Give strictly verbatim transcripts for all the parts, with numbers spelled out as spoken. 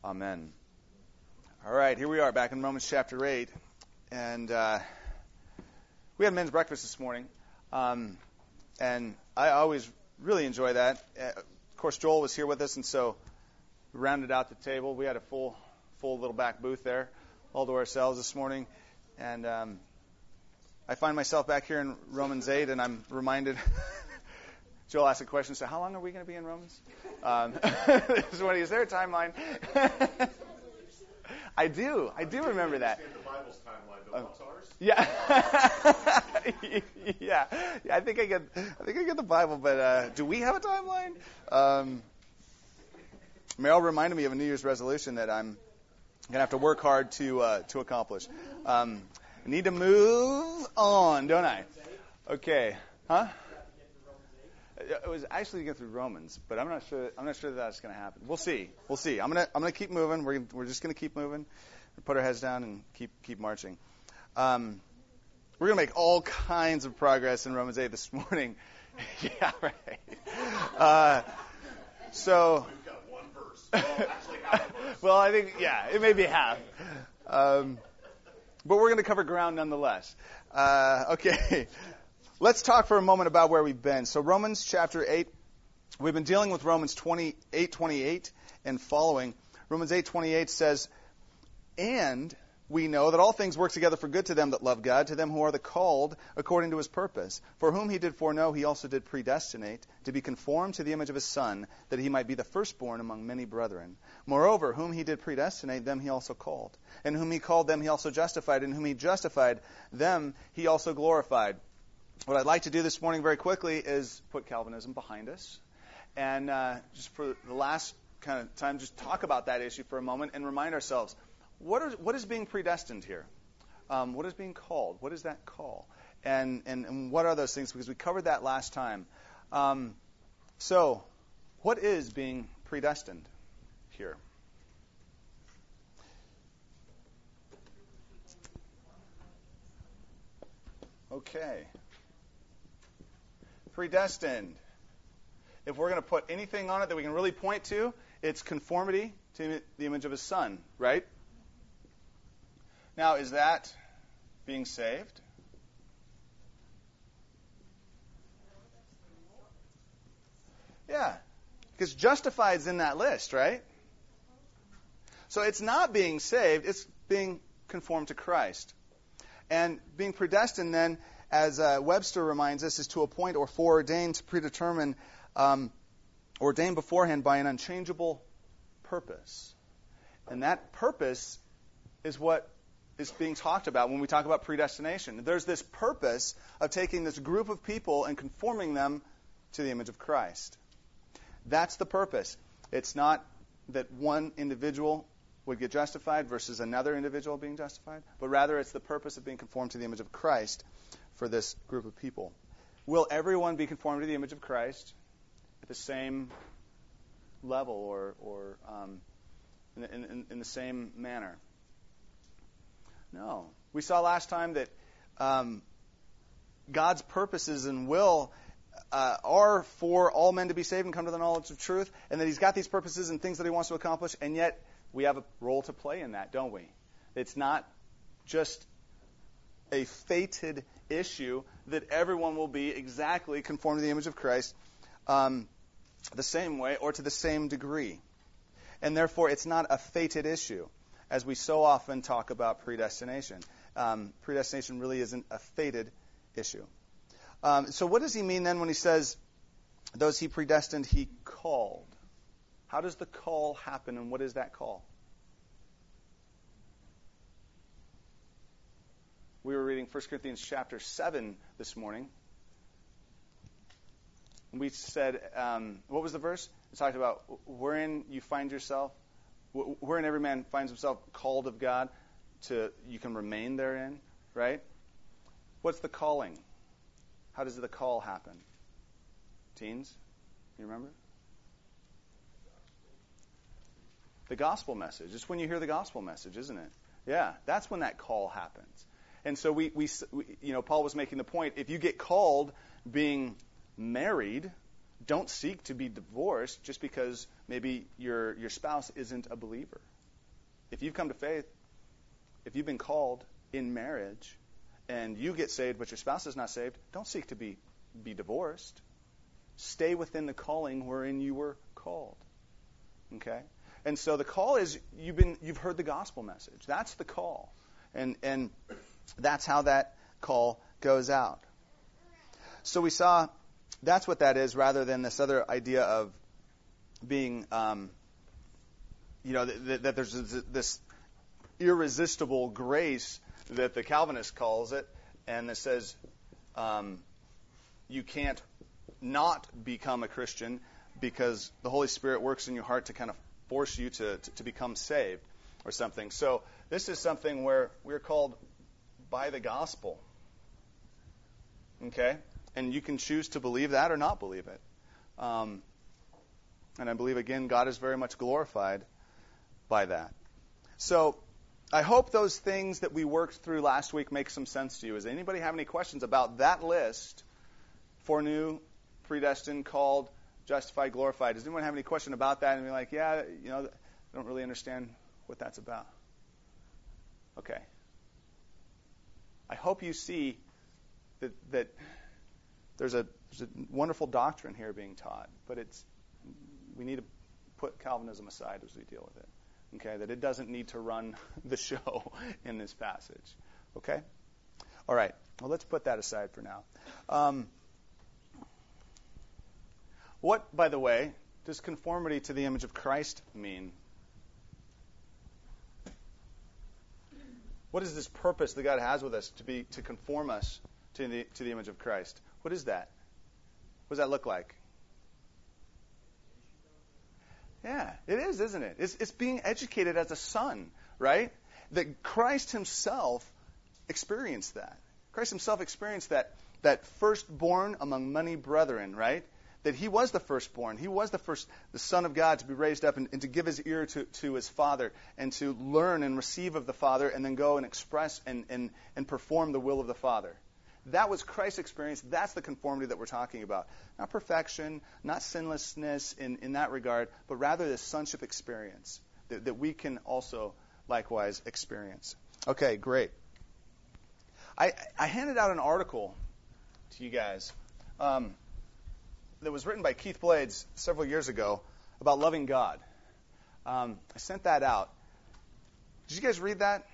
Amen. All right, here we are back in Romans chapter eight. And uh, we had men's breakfast this morning. Um, and I always really enjoy that. Uh, of course, Joel was here with us, and so we rounded out the table. We had a full, full little back booth there, all to ourselves this morning. And um, I find myself back here in Romans eight, and I'm reminded... Joel asked a question, so how long are we going to be in Romans? Um, is, what, is there a timeline? I do. I do remember that. The Bible's timeline, but what's ours? Yeah. yeah. Yeah. I think I get. I think I get the Bible, but uh, do we have a timeline? Um, Meryl reminded me of a New Year's resolution that I'm gonna have to work hard to uh, to accomplish. Um, I need to move on, don't I? Okay. Huh? It was actually to get through Romans, but I'm not sure. I'm not sure that that's going to happen. We'll see. We'll see. I'm gonna. I'm gonna keep moving. We're we're just going to keep moving. Put our heads down and keep keep marching. Um, we're going to make all kinds of progress in Romans eight this morning. yeah, right. Uh, so. We've got one verse. Well, actually half a verse. well, I think yeah, it may be half. Um, but we're going to cover ground nonetheless. Uh, okay. Let's talk for a moment about where we've been. So Romans chapter eight, we've been dealing with Romans twenty-eight twenty-eight and following. Romans eight twenty-eight says, "And we know that all things work together for good to them that love God, to them who are the called according to his purpose. For whom he did foreknow, he also did predestinate to be conformed to the image of his Son, that he might be the firstborn among many brethren. Moreover, whom he did predestinate, them he also called. And whom he called, them he also justified. And whom he justified, them he also glorified." What I'd like to do this morning very quickly is put Calvinism behind us. And uh, just for the last kind of time, just talk about that issue for a moment and remind ourselves, what is, what is being predestined here? Um, what is being called? What is that call? And, and, and what are those things? Because we covered that last time. Um, so, what is being predestined here? Okay. Predestined. If we're going to put anything on it that we can really point to, it's conformity to the image of his Son, right? Now, is that being saved? Yeah, because justified is in that list, right? So it's not being saved, it's being conformed to Christ. And being predestined then, as uh, Webster reminds us, is to appoint or foreordain, to predetermine, um, ordain beforehand by an unchangeable purpose. And that purpose is what is being talked about when we talk about predestination. There's this purpose of taking this group of people and conforming them to the image of Christ. That's the purpose. It's not that one individual would get justified versus another individual being justified, but rather it's the purpose of being conformed to the image of Christ for this group of people. Will everyone be conformed to the image of Christ at the same level or, or um, in, in, in the same manner? No. We saw last time that um, God's purposes and will uh, are for all men to be saved and come to the knowledge of truth, and that he's got these purposes and things that he wants to accomplish, and yet we have a role to play in that, don't we? It's not just a fated issue that everyone will be exactly conformed to the image of Christ um, the same way or to the same degree. And therefore, it's not a fated issue, as we so often talk about predestination. Um, predestination really isn't a fated issue. Um, so what does he mean then when he says, those he predestined, he called? How does the call happen, and what is that call? We were reading First Corinthians chapter seven this morning. We said, um, what was the verse? It talked about wherein you find yourself, wherein every man finds himself called of God, to you can remain therein, right? What's the calling? How does the call happen? Teens, you remember? The gospel message. It's when you hear the gospel message, isn't it? Yeah, that's when that call happens. And so we, we, you know, Paul was making the point, if you get called being married, don't seek to be divorced just because maybe your your spouse isn't a believer. if you've come to faith, if you've been called in marriage, and you get saved, but your spouse is not saved, don't seek to be, be divorced. Stay within the calling wherein you were called. Okay? And so the call is you've been you've heard the gospel message. That's the call. And and that's how that call goes out. So we saw that's what that is, rather than this other idea of being, um, you know, that, that there's this irresistible grace that the Calvinist calls it, and that says um, you can't not become a Christian because the Holy Spirit works in your heart to kind of force you to, to, to become saved or something. So this is something where we're called by the gospel. Okay? And you can choose to believe that or not believe it. Um, and I believe, again, God is very much glorified by that. So I hope those things that we worked through last week make some sense to you. Does anybody have any questions about that list? Foreknew, predestined, called, justified, glorified. Does anyone have any question about that? And be like, yeah, you know, I don't really understand what that's about. Okay. I hope you see that that there's a, there's a wonderful doctrine here being taught, but it's we need to put Calvinism aside as we deal with it. Okay, that it doesn't need to run the show in this passage. Okay? All right. Well, let's put that aside for now. Um, what, by the way, does conformity to the image of Christ mean? What is this purpose that God has with us to be to conform us to the to the image of Christ? What is that? What does that look like? Yeah, it is, isn't it? It's, it's being educated as a son, right? That Christ himself experienced that. Christ himself experienced that, that firstborn among many brethren, right? That he was the firstborn. He was the first, the Son of God to be raised up and, and to give his ear to, to his Father and to learn and receive of the Father and then go and express and, and, and perform the will of the Father. That was Christ's experience. That's the conformity that we're talking about. Not perfection, not sinlessness in, in that regard, but rather this sonship experience that, that we can also likewise experience. Okay, great. I, I handed out an article to you guys um, that was written by Keith Blades several years ago about loving God. Um, I sent that out. Did you guys read that?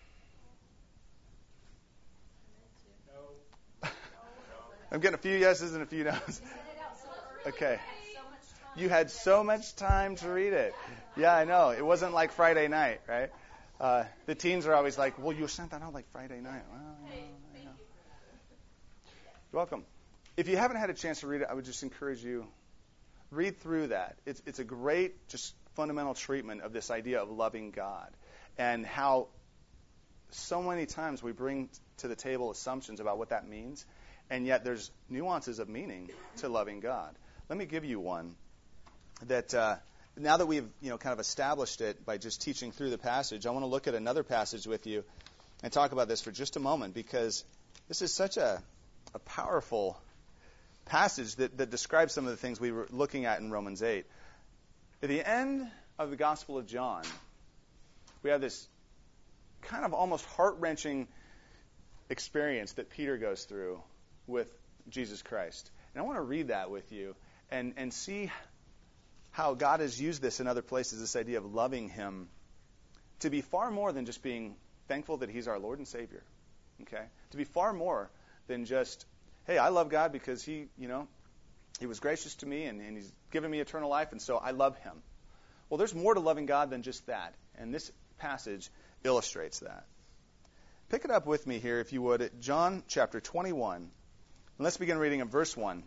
I'm getting a few yeses and a few no's. Okay. You had so much time to read it. Yeah, I know. It wasn't like Friday night, right? Uh, the teens are always like, well, you sent that out like Friday night. Well, you know, you know. You're welcome. If you haven't had a chance to read it, I would just encourage you, read through that. It's, it's a great, just fundamental treatment of this idea of loving God and how so many times we bring to the table assumptions about what that means. And yet there's nuances of meaning to loving God. Let me give you one that uh, now that we've you know kind of established it by just teaching through the passage, I want to look at another passage with you and talk about this for just a moment, because this is such a, a powerful passage that, that describes some of the things we were looking at in Romans eight. At the end of the Gospel of John, we have this kind of almost heart-wrenching experience that Peter goes through with Jesus Christ. And I want to read that with you and, and see how God has used this in other places, this idea of loving him, to be far more than just being thankful that he's our Lord and Savior. Okay? To be far more than just, hey, I love God because he, you know, he was gracious to me and, and he's given me eternal life, and so I love him. Well, there's more to loving God than just that. And this passage illustrates that. Pick it up with me here, if you would, at John chapter twenty-one. And let's begin reading at verse one.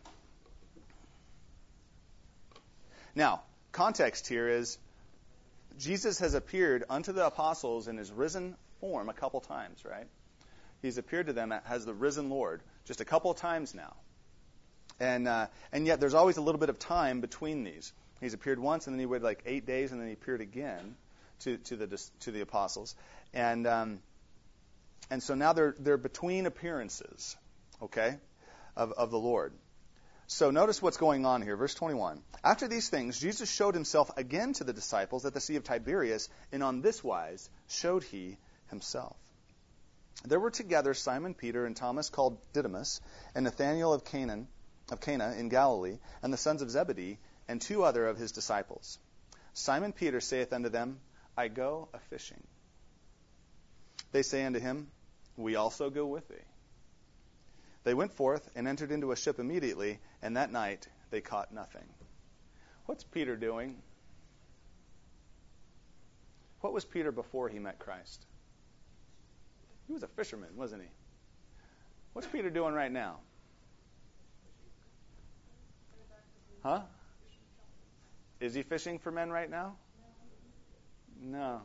Now, context here is Jesus has appeared unto the apostles in his risen form a couple times, right? He's appeared to them as the risen Lord just a couple of times now. And uh, and yet there's always a little bit of time between these. He's appeared once, and then he waited like eight days, and then he appeared again to, to the to the apostles. And um, and so now they're they're between appearances, okay, of, of the Lord. So notice what's going on here. Verse twenty-one. After these things, Jesus showed himself again to the disciples at the Sea of Tiberias, and on this wise showed he himself. There were together Simon Peter and Thomas called Didymus, and Nathanael of Canaan, of Cana in Galilee, and the sons of Zebedee, and two other of his disciples. Simon Peter saith unto them, I go a fishing. They say unto him, We also go with thee. They went forth and entered into a ship immediately, and that night they caught nothing. What's Peter doing? What was Peter before he met Christ? He was a fisherman, wasn't he? What's Peter doing right now? Huh? Is he fishing for men right now? No.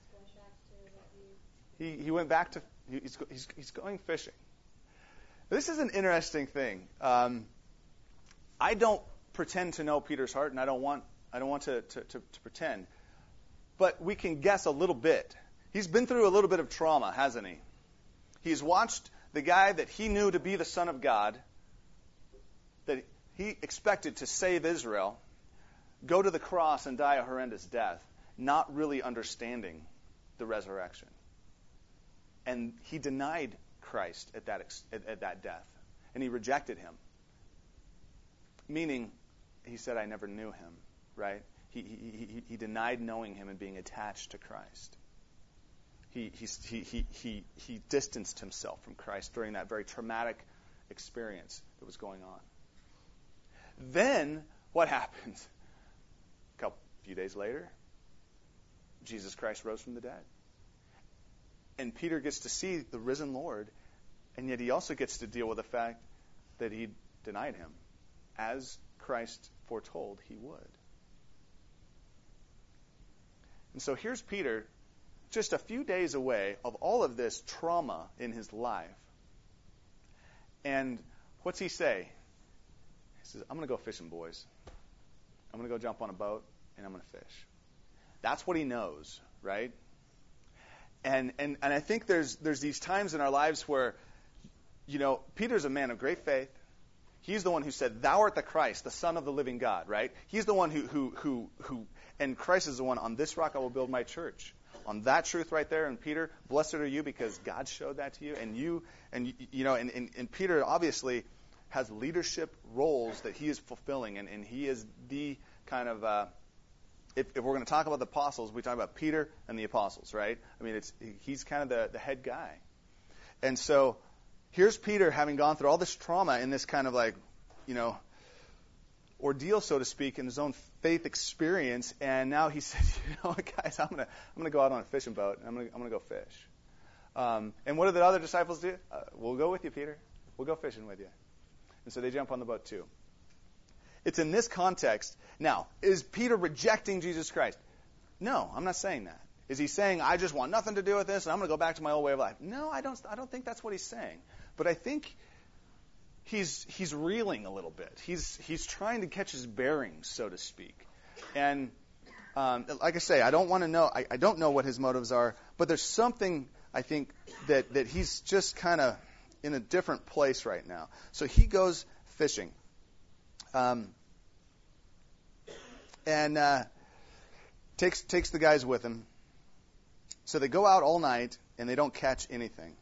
He he went back to he's he's, he's going fishing. This is an interesting thing. Um, I don't pretend to know Peter's heart, and I don't want I don't want to, to, to, to pretend. But we can guess a little bit. He's been through a little bit of trauma, hasn't he? He's watched the guy that he knew to be the Son of God, that he expected to save Israel, go to the cross and die a horrendous death, not really understanding the resurrection. And he denied Christ at that ex- at, at that death, and he rejected him. Meaning, he said, "I never knew him." Right? He he he, he denied knowing him and being attached to Christ. He he he he he he distanced himself from Christ during that very traumatic experience that was going on. Then what happens? A couple few days later, Jesus Christ rose from the dead. And Peter gets to see the risen Lord, and yet he also gets to deal with the fact that he denied him, as Christ foretold he would. And so here's Peter, just a few days away of all of this trauma in his life. And what's he say? He says, I'm going to go fishing, boys. I'm going to go jump on a boat, and I'm going to fish. That's what he knows, right? And and and I think there's there's these times in our lives where, you know, Peter's a man of great faith. He's the one who said, "Thou art the Christ, the Son of the living God," right? He's the one who who who who, and Christ is the one. On this rock I will build my church. On that truth right there. And Peter, blessed are you because God showed that to you. And you and you know, and and, and Peter obviously has leadership roles that he is fulfilling, and, and he is the kind of uh, If, if we're going to talk about the apostles, we talk about Peter and the apostles, right? I mean, it's he's kind of the, the head guy. And so here's Peter having gone through all this trauma in this kind of like, you know, ordeal, so to speak, in his own faith experience. And now he says, you know what, guys, I'm going to I'm going to go out on a fishing boat, and I'm going to I'm going to go fish. Um, and what do the other disciples do? Uh, we'll go with you, Peter. We'll go fishing with you. And so they jump on the boat too. It's in this context. Now, is Peter rejecting Jesus Christ? No, I'm not saying that. Is he saying, I just want nothing to do with this and I'm going to go back to my old way of life? No, I don't I don't think that's what he's saying. But I think he's he's reeling a little bit. He's he's trying to catch his bearings, so to speak. And um, like I say, I don't want to know, I, I don't know what his motives are, but there's something, I think, that, that he's just kind of in a different place right now. So he goes fishing. Um, and uh, takes takes the guys with him. So they go out all night and they don't catch anything.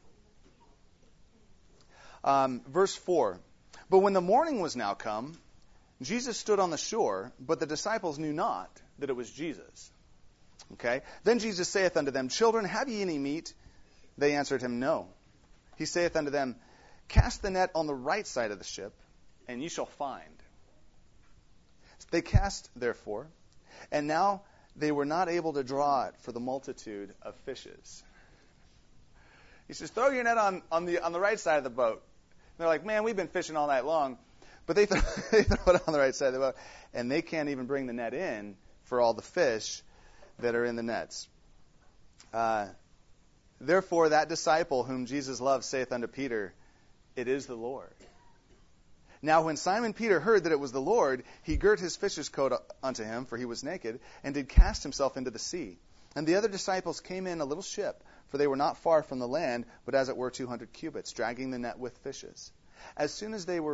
Um, verse four. But when the morning was now come, Jesus stood on the shore, but the disciples knew not that it was Jesus. Okay. Then Jesus saith unto them, Children, have ye any meat? They answered him, No. He saith unto them, Cast the net on the right side of the ship, and ye shall find. They cast, therefore, and now they were not able to draw it for the multitude of fishes. He says, throw your net on, on the on the right side of the boat. And they're like, man, we've been fishing all night long. But they throw, they throw it on the right side of the boat, and they can't even bring the net in for all the fish that are in the nets. Uh, therefore, that disciple whom Jesus loved saith unto Peter, It is the Lord. Now when Simon Peter heard that it was the Lord, he girt his fisher's coat unto him, for he was naked, and did cast himself into the sea. And the other disciples came in a little ship, for they were not far from the land, but as it were two hundred cubits, dragging the net with fishes. As soon as they were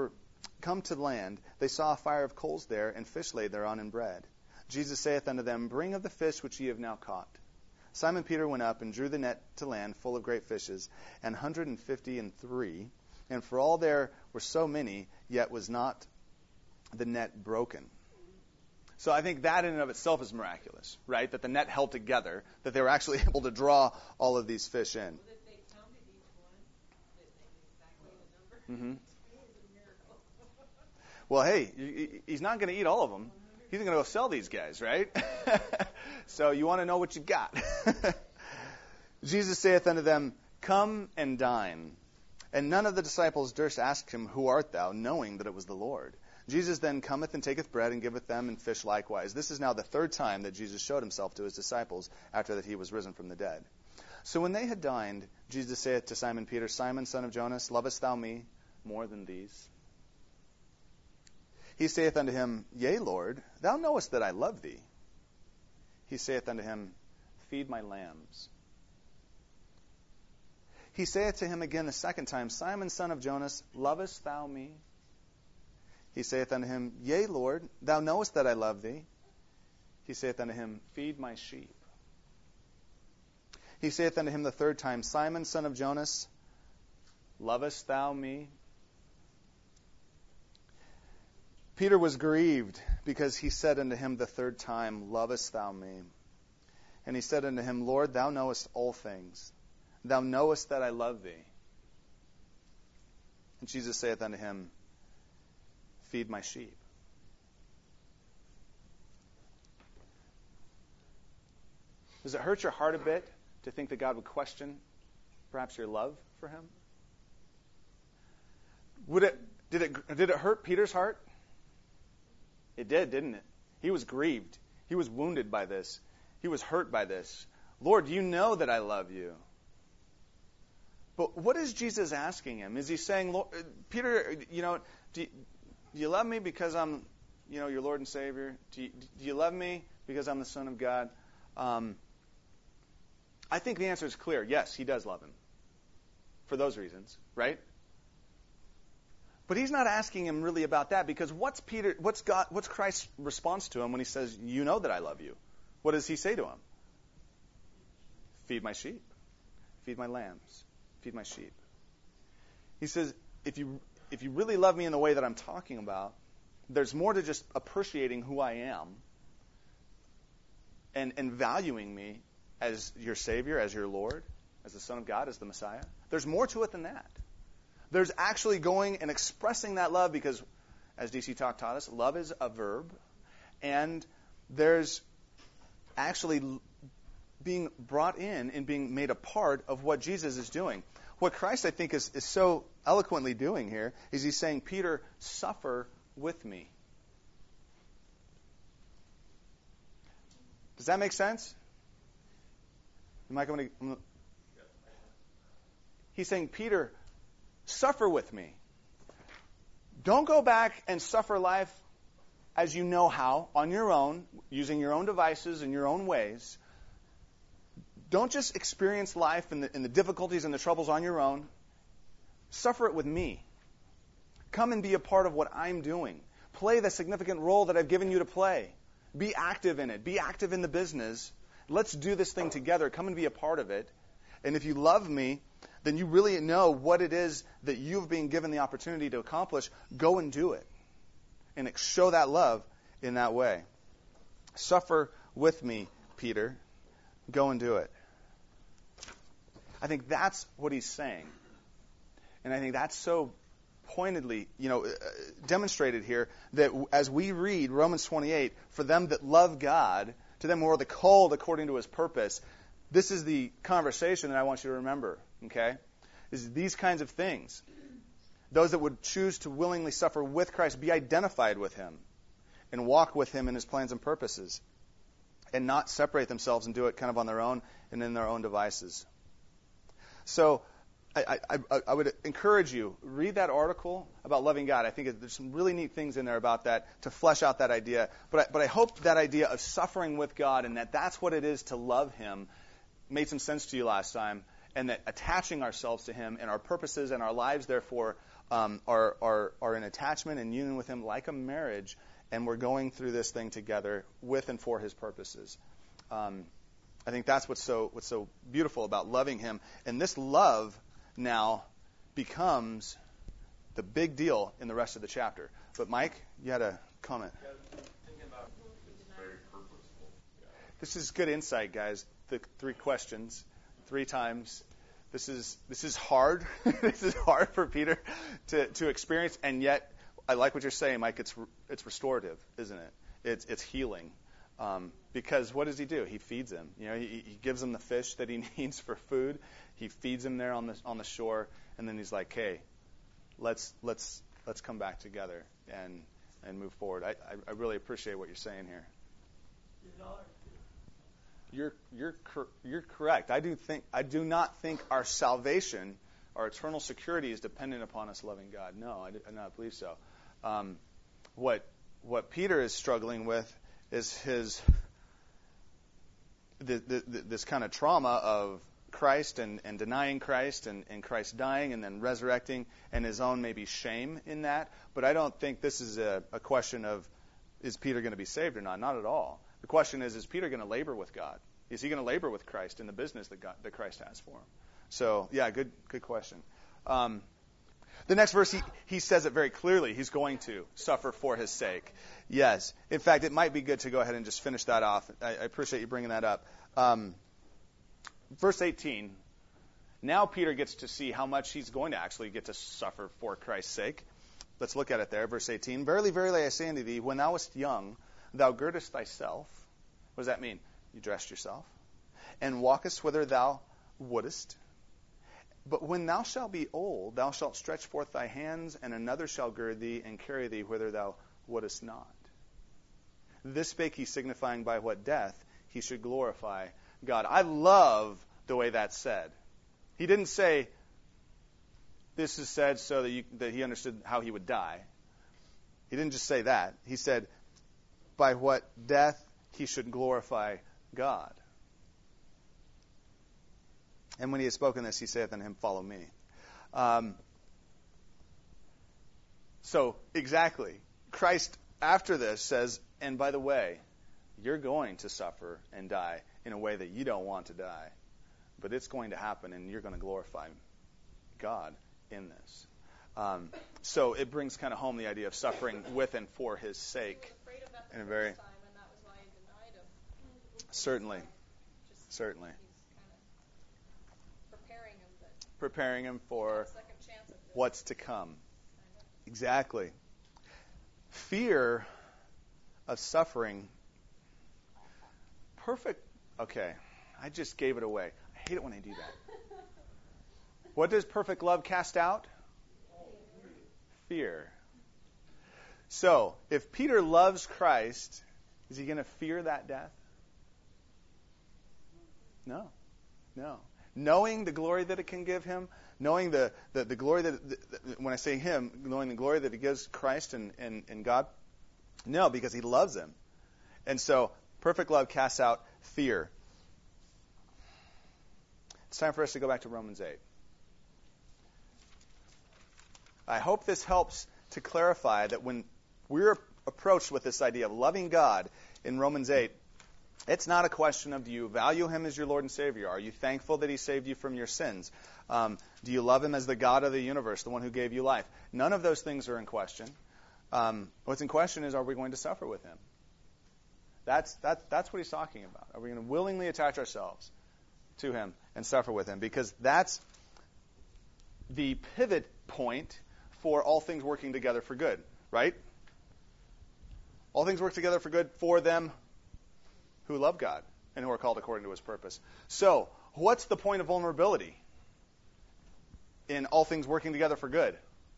come to land, they saw a fire of coals there, and fish laid thereon, and bread. Jesus saith unto them, Bring of the fish which ye have now caught. Simon Peter went up and drew the net to land full of great fishes, an hundred and fifty and three. And for all there were so many, yet was not the net broken. So I think that in and of itself is miraculous, right? That the net held together, that they were actually able to draw all of these fish in. Well, if they counted each one, did they exactly the number? Mm-hmm. It is a miracle. Well, hey, he's not going to eat all of them. He's going to go sell these guys, right? So you want to know what you got. Jesus saith unto them, Come and dine. And none of the disciples durst ask him, Who art thou? Knowing that it was the Lord. Jesus then cometh and taketh bread and giveth them, and fish likewise. This is now the third time that Jesus showed himself to his disciples after that he was risen from the dead. So when they had dined, Jesus saith to Simon Peter, Simon, son of Jonas, lovest thou me more than these? He saith unto him, Yea, Lord, thou knowest that I love thee. He saith unto him, Feed my lambs. He saith to him again the second time, Simon, son of Jonas, lovest thou me? He saith unto him, Yea, Lord, thou knowest that I love thee. He saith unto him, Feed my sheep. He saith unto him the third time, Simon, son of Jonas, lovest thou me? Peter was grieved because he said unto him the third time, Lovest thou me? And he said unto him, Lord, thou knowest all things. Thou knowest that I love thee. And Jesus saith unto him, Feed my sheep. Does it hurt your heart a bit to think that God would question perhaps your love for him? Would it did it did it hurt Peter's heart? It did, didn't it? He was grieved. He was wounded by this. He was hurt by this. Lord, you know that I love you. But what is Jesus asking him? Is he saying, Lord, Peter, you know, do you, do you love me because I'm, you know, your Lord and Savior? Do you, do you love me because I'm the Son of God? Um, I think the answer is clear. Yes, he does love him. For those reasons, right? But he's not asking him really about that, because what's Peter, what's God, what's Christ's response to him when he says, "You know that I love you"? What does he say to him? Feed my sheep, feed my lambs, feed my sheep. He says, if you if you really love me in the way that I'm talking about, there's more to just appreciating who I am and and valuing me as your Savior, as your Lord, as the Son of God, as the Messiah. There's more to it than that. There's actually going and expressing that love, because, as D C Talk taught us, love is a verb, and there's actually being brought in and being made a part of what Jesus is doing. What Christ, I think, is, is so eloquently doing here is he's saying, Peter, suffer with me. Does that make sense? Am I going to... He's saying, Peter, suffer with me. Don't go back and suffer life as you know how, on your own, using your own devices and your own ways. Don't just experience life and the, and the difficulties and the troubles on your own. Suffer it with me. Come and be a part of what I'm doing. Play the significant role that I've given you to play. Be active in it. Be active in the business. Let's do this thing together. Come and be a part of it. And if you love me, then you really know what it is that you've been given the opportunity to accomplish. Go and do it. And show that love in that way. Suffer with me, Peter. Go and do it. I think that's what he's saying. And I think that's so pointedly, you know, demonstrated here, that as we read Romans twenty-eight, for them that love God, to them who are the called according to his purpose, this is the conversation that I want you to remember, okay? Is these kinds of things. Those that would choose to willingly suffer with Christ, be identified with him, and walk with him in his plans and purposes, and not separate themselves and do it kind of on their own and in their own devices. So I, I, I would encourage you, read that article about loving God. I think there's some really neat things in there about that to flesh out that idea. But I, but I hope that idea of suffering with God, and that that's what it is to love him, made some sense to you last time, and that attaching ourselves to him and our purposes and our lives, therefore, um, are, are, are in attachment and union with him like a marriage, and we're going through this thing together with and for his purposes. Um, I think that's what's so what's so beautiful about loving him. And this love now becomes the big deal in the rest of the chapter. But Mike, you had a comment. Yeah, thinking about it's very purposeful. Yeah. This is good insight, guys. The three questions, three times. This is this is hard. This is hard for Peter to, to experience, and yet I like what you're saying, Mike. It's it's restorative, isn't it? It's it's healing. Um, because what does he do? He feeds him. You know, he, he gives him the fish that he needs for food. He feeds him there on the on the shore, and then he's like, "Hey, let's let's let's come back together and and move forward." I I, I really appreciate what you're saying here. You're you're cor- you're correct. I do think I do not think our salvation, our eternal security, is dependent upon us loving God. No, I do, I do not believe so. Um, what what Peter is struggling with is his the, the, the, this kind of trauma of Christ and, and denying Christ and, and Christ dying and then resurrecting, and his own maybe shame in that. But I don't think this is a, a question of, is Peter going to be saved or not? Not at all. The question is, is Peter going to labor with God? Is he going to labor with Christ in the business that God, that Christ has for him? So, yeah, good good question. Um, the next verse, he, he says it very clearly. He's going to suffer for his sake. Yes. In fact, it might be good to go ahead and just finish that off. I, I appreciate you bringing that up. Um, verse eighteen, now Peter gets to see how much he's going to actually get to suffer for Christ's sake. Let's look at it there. Verse eighteen, Verily, verily, I say unto thee, when thou wast young, thou girdest thyself. What does that mean? You dressed yourself. And walkest whither thou wouldest. But when thou shalt be old, thou shalt stretch forth thy hands, and another shall gird thee and carry thee whither thou wouldest not. This spake he, signifying by what death he should glorify God. I love the way that's said. He didn't say, this is said so that, you, that he understood how he would die. He didn't just say that. He said, by what death he should glorify God. And when he had spoken this, he saith unto him, Follow me. Um, so, exactly. Christ, after this, says, and by the way, you're going to suffer and die in a way that you don't want to die. But it's going to happen, and you're going to glorify God in this. Um, so it brings kind of home the idea of suffering with and for his sake. He was afraid of that the in a first very time, and that was why he denied him. certainly, Just, certainly He's kind of preparing him that preparing him for second chance at this. what's to come. Exactly. Fear of suffering. Perfect. Okay, I just gave it away. I hate it when I do that. What does perfect love cast out? Fear. So, if Peter loves Christ, is he going to fear that death? No. No. Knowing the glory that it can give him, knowing the, the, the glory that, the, the, when I say him, knowing the glory that it gives Christ and, and, and God? No, because he loves him. And so, perfect love casts out fear. It's time for us to go back to Romans eight. I hope this helps to clarify that when we're approached with this idea of loving God in Romans eight, it's not a question of do you value him as your Lord and Savior? Are you thankful that he saved you from your sins? Um, do you love him as the God of the universe, the one who gave you life? None of those things are in question. Um, what's in question is, are we going to suffer with him? That's, that, that's what he's talking about. Are we going to willingly attach ourselves to him and suffer with him? Because that's the pivot point for all things working together for good, right? All things work together for good for them who love God and who are called according to his purpose. So, what's the point of vulnerability in all things working together for good?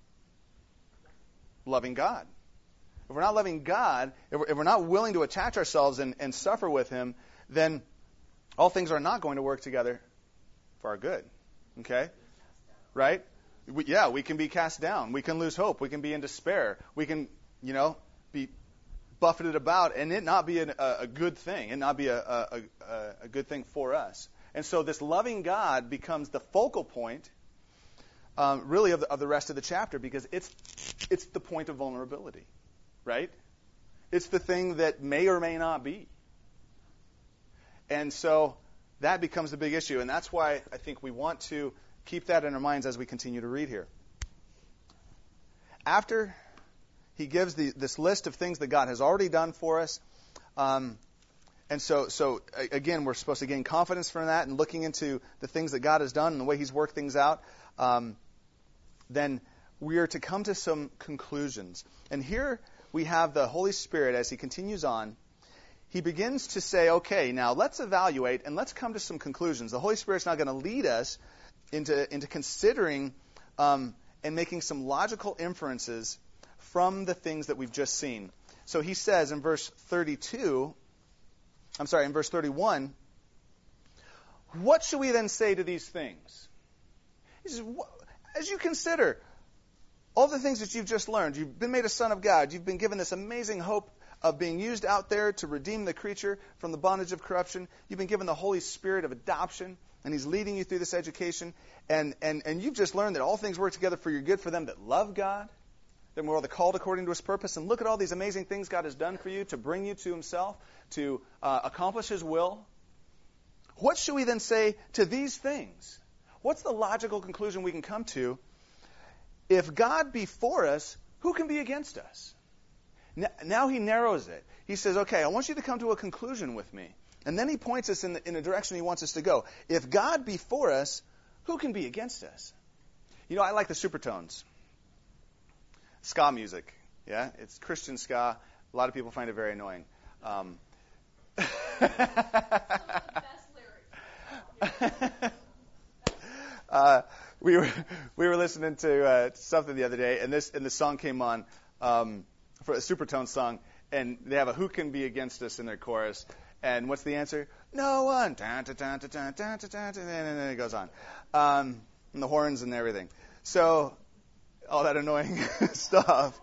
Loving God. If we're not loving God, if we're, if we're not willing to attach ourselves and, and suffer with him, then all things are not going to work together for our good. Okay? Right? We, yeah, we can be cast down. We can lose hope. We can be in despair. We can, you know, be buffeted about and it not be an, a, a good thing, and not be a, a, a, a good thing for us. And so this loving God becomes the focal point um, really, of the, of the rest of the chapter, because it's it's the point of vulnerability, right? It's the thing that may or may not be. And so that becomes the big issue, and that's why I think we want to keep that in our minds as we continue to read here. After he gives the, this list of things that God has already done for us, um, and so, so again, we're supposed to gain confidence from that and looking into the things that God has done and the way He's worked things out. Um, then we are to come to some conclusions. And here we have the Holy Spirit as He continues on. He begins to say, okay, now let's evaluate and let's come to some conclusions. The Holy Spirit's not going to lead us into, into considering um, and making some logical inferences from the things that we've just seen. So he says in verse thirty-two, I'm sorry, in verse thirty-one, what should we then say to these things? He says, as you consider all the things that you've just learned, you've been made a son of God, you've been given this amazing hope of being used out there to redeem the creature from the bondage of corruption. You've been given the Holy Spirit of adoption, and He's leading you through this education. And, and, and you've just learned that all things work together for your good for them that love God, that we're all called according to His purpose. And look at all these amazing things God has done for you to bring you to Himself, to uh, accomplish His will. What should we then say to these things? What's the logical conclusion we can come to? If God be for us, who can be against us? Now he narrows it. He says, okay, I want you to come to a conclusion with me. And then he points us in the, in the direction he wants us to go. If God be for us, who can be against us? You know, I like the Supertones. Ska music. Yeah, it's Christian ska. A lot of people find it very annoying. Um, uh, we were we were listening to uh, something the other day, and this and the song came on. Um, for a Supertone song, and they have a "Who Can Be Against Us" in their chorus. And what's the answer? No one. And then it goes on. Um, and the horns and everything. So, all that annoying stuff.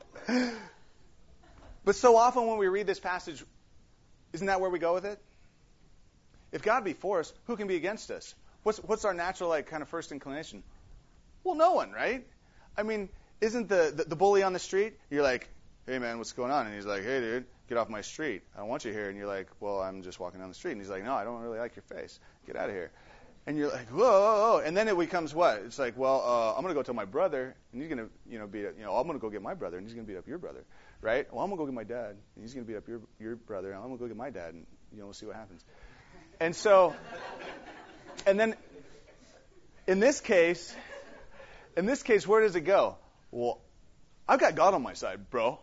But so often when we read this passage, isn't that where we go with it? If God be for us, who can be against us? What's, what's our natural, like, kind of first inclination? Well, no one, right? I mean, isn't the, the, the bully on the street? You're like, hey, man, what's going on? And he's like, hey, dude, get off my street. I don't want you here. And you're like, well, I'm just walking down the street. And he's like, no, I don't really like your face. Get out of here. And you're like, whoa, whoa, whoa. And then it becomes what? It's like, well, uh, I'm going to go tell my brother, and he's going to, you know, beat up, you know, I'm going to go get my brother, and he's going to beat up your brother, right? Well, I'm going to go get my dad, and he's going to beat up your your brother, and I'm going to go get my dad, and, you know, we'll see what happens. And so, and then, in this case, in this case, where does it go? Well, I've got God on my side, bro.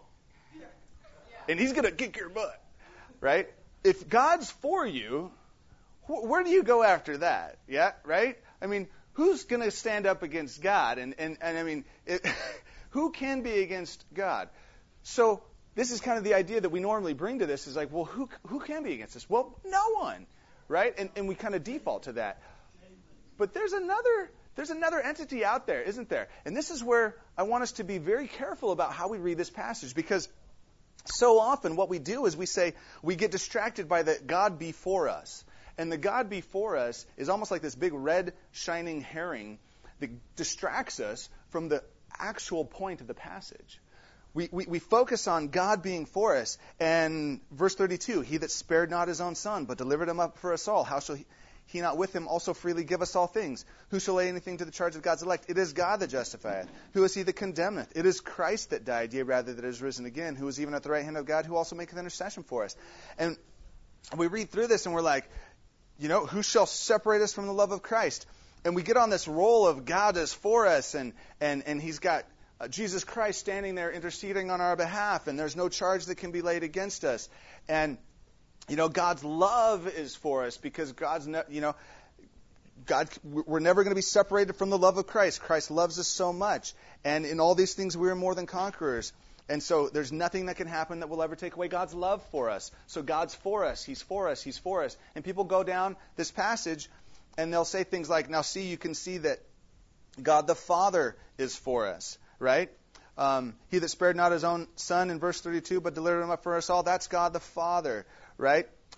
And He's going to kick your butt, right? If God's for you, wh- where do you go after that? Yeah, right? I mean, who's going to stand up against God? And, and, and I mean, it, who can be against God? So this is kind of the idea that we normally bring to this is like, well, who who can be against us? Well, no one, right? And, and we kind of default to that. But there's another... There's another entity out there, isn't there? And this is where I want us to be very careful about how we read this passage, because so often what we do is we say, we get distracted by the God before us. And the God before us is almost like this big red shining herring that distracts us from the actual point of the passage. We, we, we focus on God being for us. And verse thirty-two, He that spared not His own Son, but delivered Him up for us all, how shall He... He not with Him also freely give us all things? Who shall lay anything to the charge of God's elect? It is God that justifieth. Who is He that condemneth? It is Christ that died, yea, rather that is risen again, who is even at the right hand of God, who also maketh intercession for us. And we read through this and we're like, you know, who shall separate us from the love of Christ? And we get on this role of God is for us, and, and, and He's got uh, Jesus Christ standing there interceding on our behalf, and there's no charge that can be laid against us. And you know, God's love is for us because God's, ne- you know, God, we're never going to be separated from the love of Christ. Christ loves us so much. And in all these things, we are more than conquerors. And so there's nothing that can happen that will ever take away God's love for us. So God's for us. He's for us. He's for us. And people go down this passage and they'll say things like, now see, you can see that God the Father is for us, right? Um, he that spared not His own Son in verse thirty-two, but delivered Him up for us all, that's God the Father. Right?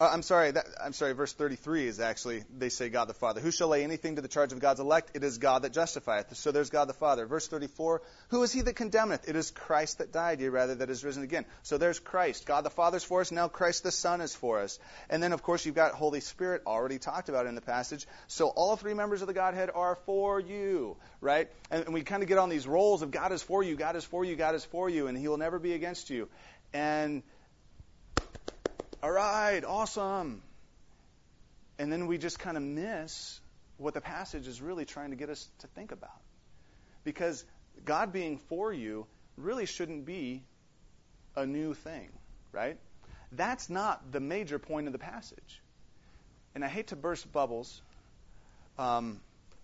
Uh, I'm sorry. That, I'm sorry. Verse thirty-three is actually, they say God the Father. Who shall lay anything to the charge of God's elect? It is God that justifieth. So there's God the Father. Verse thirty-four. Who is he that condemneth? It is Christ that died, yea, rather that is risen again. So there's Christ. God the Father's for us. Now Christ the Son is for us. And then, of course, you've got Holy Spirit already talked about in the passage. So all three members of the Godhead are for you, right? And, and we kind of get on these roles of God is for you, God is for you, God is for you, and he will never be against you. And all right, awesome. And then we just kind of miss what the passage is really trying to get us to think about. Because God being for you really shouldn't be a new thing, right? That's not the major point of the passage. And I hate to burst bubbles. Um,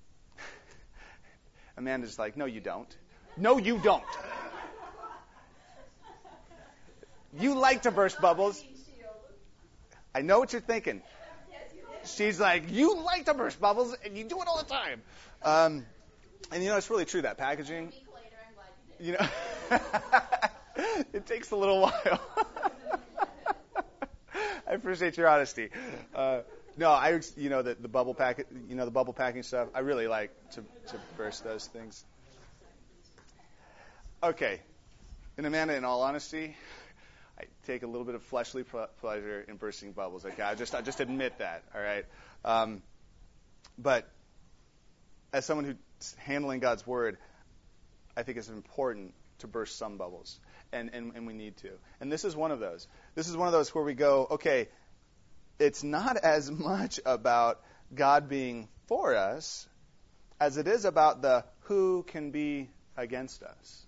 Amanda's like, no, you don't. No, you don't. You like to burst bubbles. I know what you're thinking. She's like, you like to burst bubbles, and you do it all the time. Um, and, you know, it's really true, that packaging. You know, it takes a little while. I appreciate your honesty. Uh, no, I, you know, the, the bubble pack, you know, the bubble packing stuff. I really like to, to burst those things. Okay. And Amanda, in all honesty, I take a little bit of fleshly pleasure in bursting bubbles. Okay, I just I just admit that. All right, um, but as someone who's handling God's word, I think it's important to burst some bubbles, and, and and we need to. And this is one of those. This is one of those where we go, okay, it's not as much about God being for us as it is about the who can be against us.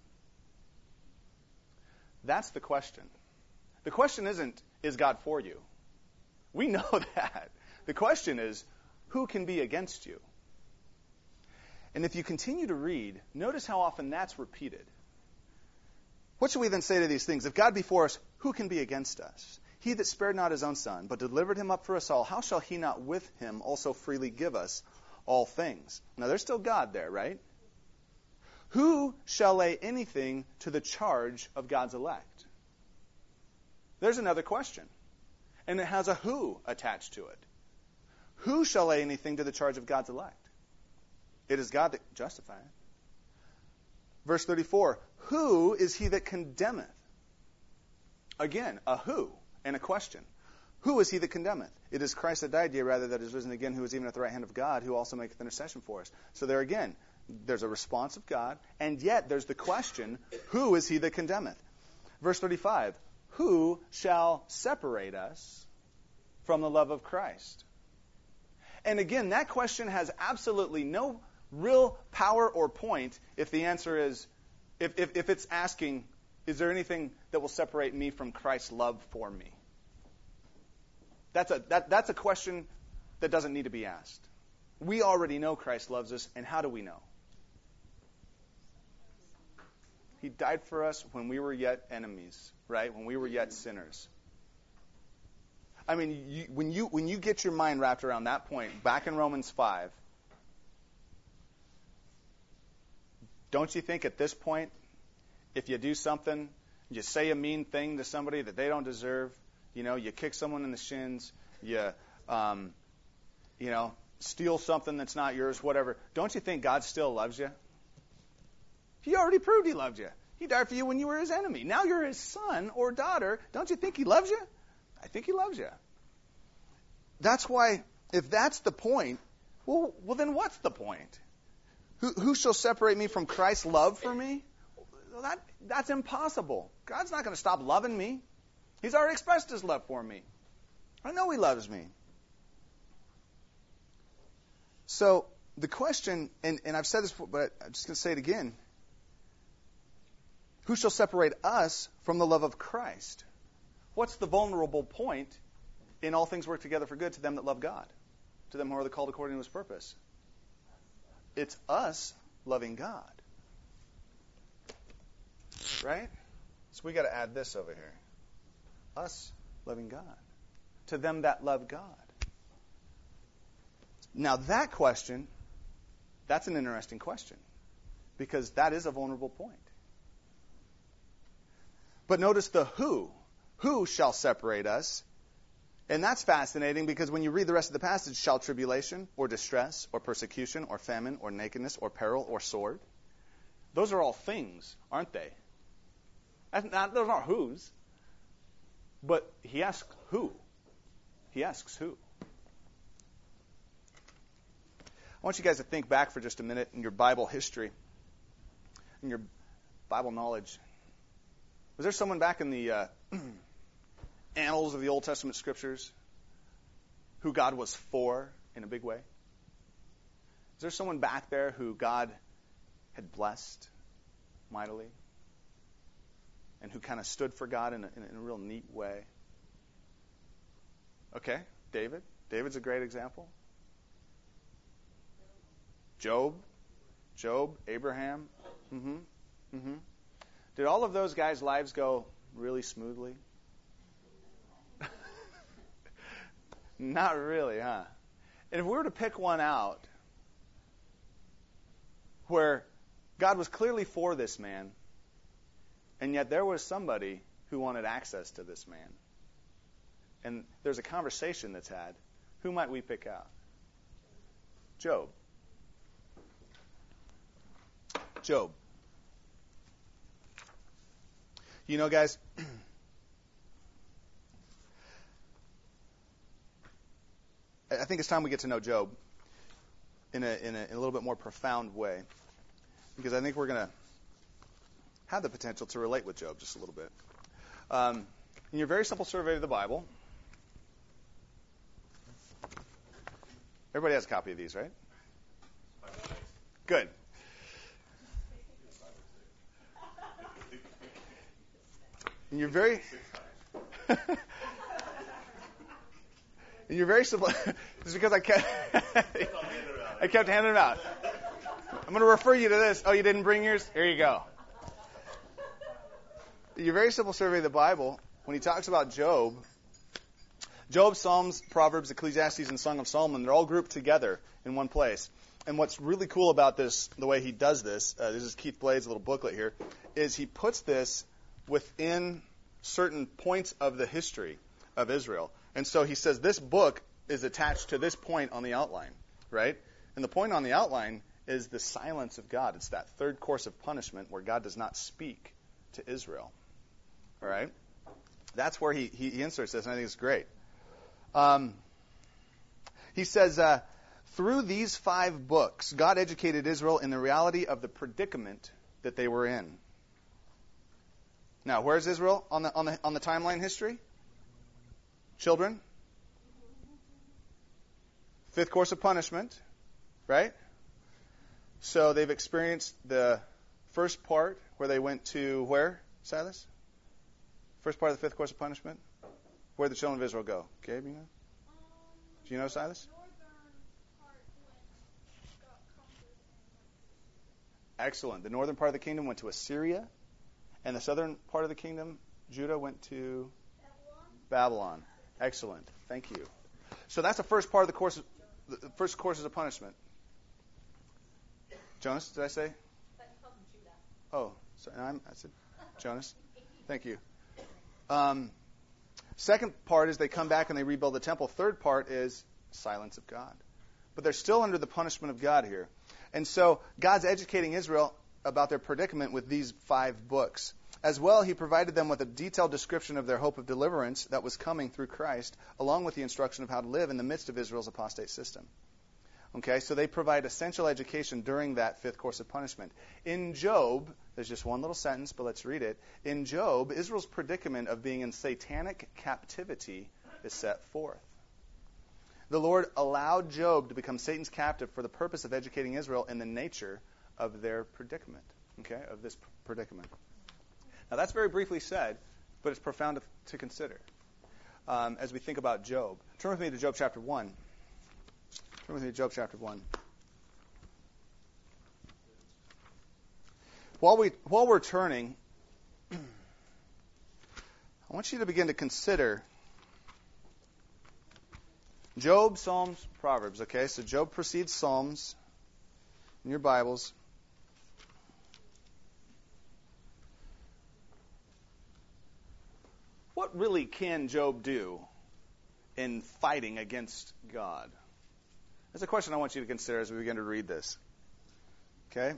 That's the question. The question isn't, is God for you? We know that. The question is, who can be against you? And if you continue to read, notice how often that's repeated. What should we then say to these things? If God be for us, who can be against us? He that spared not his own Son, but delivered him up for us all, how shall he not with him also freely give us all things? Now, there's still God there, right? Who shall lay anything to the charge of God's elect? There's another question. And it has a who attached to it. Who shall lay anything to the charge of God's elect? It is God that justifieth. Verse thirty-four, who is he that condemneth? Again, a who and a question. Who is he that condemneth? It is Christ that died, yea, rather that is risen again, who is even at the right hand of God, who also maketh intercession for us. So there again, there's a response of God, and yet there's the question, who is he that condemneth? Verse thirty-five, who shall separate us from the love of Christ? And again, that question has absolutely no real power or point if the answer is, if, if, if it's asking, is there anything that will separate me from Christ's love for me? That's a, that, that's a question that doesn't need to be asked. We already know Christ loves us, and how do we know? He died for us when we were yet enemies, right? When we were yet sinners. I mean, you, when you when you get your mind wrapped around that point, back in Romans five, don't you think at this point, if you do something, you say a mean thing to somebody that they don't deserve, you know, you kick someone in the shins, you, um, you know, steal something that's not yours, whatever, don't you think God still loves you? He already proved he loved you. He died for you when you were his enemy. Now you're his son or daughter. Don't you think he loves you? I think he loves you. That's why, if that's the point, well, well then what's the point? Who, who shall separate me from Christ's love for me? Well, that, that's impossible. God's not going to stop loving me. He's already expressed his love for me. I know he loves me. So the question, and, and I've said this before, but I'm just going to say it again. Who shall separate us from the love of Christ? What's the vulnerable point in all things work together for good to them that love God, to them who are the called according to his purpose? It's us loving God. Right? So we got to add this over here. Us loving God. To them that love God. Now that question, that's an interesting question, because that is a vulnerable point. But notice the who. Who shall separate us? And that's fascinating because when you read the rest of the passage, shall tribulation or distress or persecution or famine or nakedness or peril or sword, those are all things, aren't they? That's not, those aren't whose. But he asks who. He asks who. I want you guys to think back for just a minute in your Bible history, in your Bible knowledge. Was there someone back in the uh, annals of the Old Testament scriptures who God was for in a big way? Is there someone back there who God had blessed mightily and who kind of stood for God in a, in a real neat way? Okay, David. David's a great example. Job. Job, Abraham. Mm-hmm. Mm-hmm. Did all of those guys' lives go really smoothly? Not really, huh? And if we were to pick one out where God was clearly for this man, and yet there was somebody who wanted access to this man, and there's a conversation that's had, who might we pick out? Job. Job. You know, guys, I think it's time we get to know Job in a, in a, in a little bit more profound way, because I think we're going to have the potential to relate with Job just a little bit. Um, in your very simple survey of the Bible, everybody has a copy of these, right? Good. And you're very, and you're very simple. It's because I kept, I kept handing them out. I'm going to refer you to this. Oh, you didn't bring yours? Here you go. Your very simple survey of the Bible, when he talks about Job, Job, Psalms, Proverbs, Ecclesiastes, and Song of Solomon, they're all grouped together in one place. And what's really cool about this, the way he does this, uh, this is Keith Blade's little booklet here, is he puts this within certain points of the history of Israel. And so he says this book is attached to this point on the outline, right? And the point on the outline is the silence of God. It's that third course of punishment where God does not speak to Israel, all right? That's where he, he, he inserts this, and I think it's great. Um, he says, uh, through these five books, God educated Israel in the reality of the predicament that they were in. Now, where's Israel on the on the on the timeline history? Children. Fifth course of punishment, right? So they've experienced the first part where they went to where, Silas? First part of the fifth course of punishment? Where did the children of Israel go? Gabe, you know? Do you know, Silas? Excellent. The northern part of the kingdom went to Assyria, and the southern part of the kingdom, Judah, went to Babylon. Babylon. Excellent. Thank you. So that's the first part of the course. The first courses of punishment. Jonas, did I say? Oh, sorry. I'm, I said Jonas. Thank you. Um, second part is they come back and they rebuild the temple. Third part is silence of God. But they're still under the punishment of God here. And so God's educating Israel about their predicament with these five books. As well, he provided them with a detailed description of their hope of deliverance that was coming through Christ, along with the instruction of how to live in the midst of Israel's apostate system. Okay, so they provide essential education during that fifth course of punishment. In Job, there's just one little sentence, but let's read it. In Job, Israel's predicament of being in satanic captivity is set forth. The Lord allowed Job to become Satan's captive for the purpose of educating Israel in the nature of their predicament, okay, of this predicament. Now, that's very briefly said, but it's profound to, to consider um, as we think about Job. Turn with me to Job chapter one. Turn with me to Job chapter one. While, we, while we're turning, I want you to begin to consider Job, Psalms, Proverbs. Okay, so Job precedes Psalms in your Bibles. What really can Job do in fighting against God? That's a question I want you to consider as we begin to read this. Okay?